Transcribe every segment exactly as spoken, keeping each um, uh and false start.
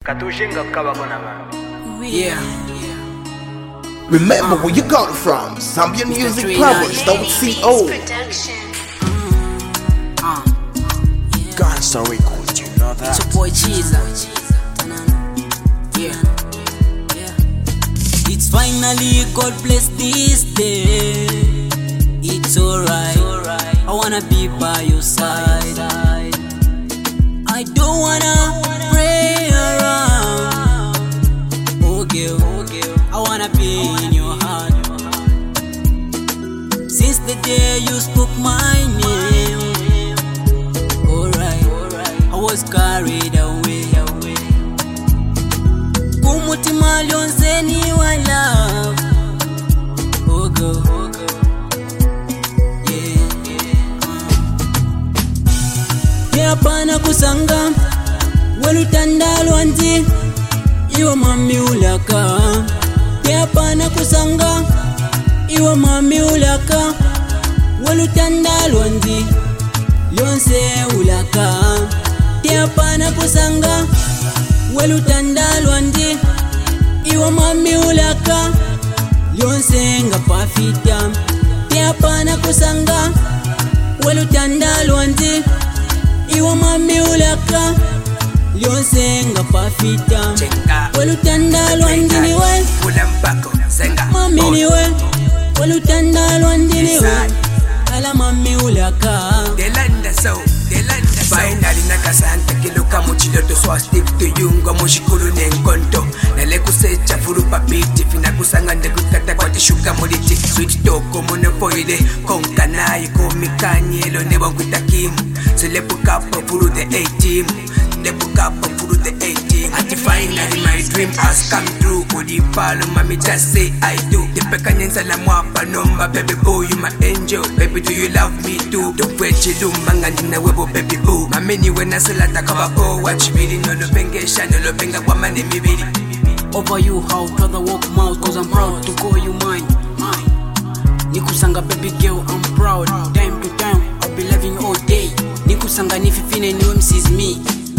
Yeah. Remember where you got it from. Zambian Music Powers, co. Uh, Gangsta Records, you know that. it's your boy Cheesa. Yeah. Yeah. It's finally God bless this day. It's alright. I wanna be by your side. I don't wanna pray around. Oh girl, I wanna be in your heart. Since the day you spoke my name, alright, I was carried away. Kumutima lyonzeni wa love. Oh girl, yeah, yeah. Pana kusanga welutanda lwanzi iwa mami ulaka. Pana kusanga iwa mami ulaka welutanda lwanzi lyonse ulaka. Pana kusanga welutanda lwanzi iwa mami ulaka lyonse nga pafita. Pana kusanga welutanda lwanzi iwa mami ulaka lyonse nga pafita. Welutanda lwanzi niwe mami niwe. Welutanda lwanzi niwe ala mami ulaka. Finally nakasanta kiluka muchiloto, so I stick to you ngo mushikulu nenkonto. Nale kusecha furu papiti fina kusanga ndekukata kwa tishuka muliti. Sweet toko mune foile konka naye komikanyelo nebo kutakimu. Selepu kapa furu the A-team, Selepu kapa furu the A-team. Ati finally my dream has come true. Udi palo mami just say I do. Dipeka nyensa la mwapa nomba, baby boy you my angel. Baby do you love me too? Dokwechi lumanga nina webo baby boo. Mami niwe naselata kabako. Wachibili nolo pengesha nolo penga kwa mane mibili. Over you how brother walk mouth, cause I'm proud to call you mine. Nikusanga baby girl, I'm proud. Time to time, I'll be loving you all day. Nikusanga nififine niwe msiz me.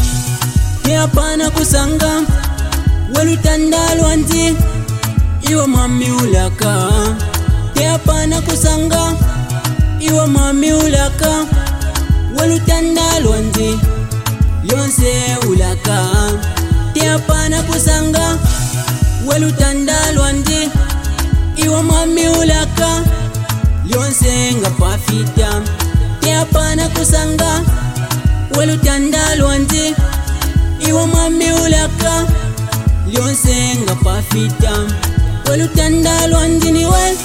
Pana kusanga welutanda lwanzi iwa mami ulaka. Pana kusanga iwa mami ulaka welutanda lwanzi lyonse ulaka. Pana kusanga welutanda lwanzi iwa mami ulaka lyonse nga pafita. Pana kusanga welutanda lwanzi iwa mami ulaka lyonse nga pafita. Welutanda lwanzi niwe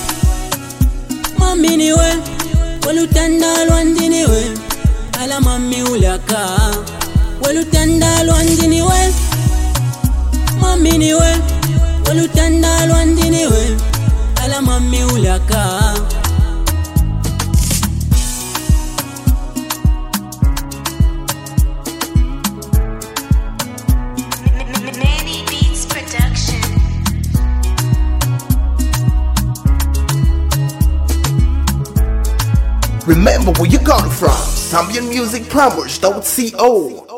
mami niwe. Welutanda lwanzi niwe ala mami ulaka. Welutanda lwanzi niwe mami niwe. Welutanda lwanzi niwe ala mami ulaka. Remember where you got it from. Zambian Music Powers, co.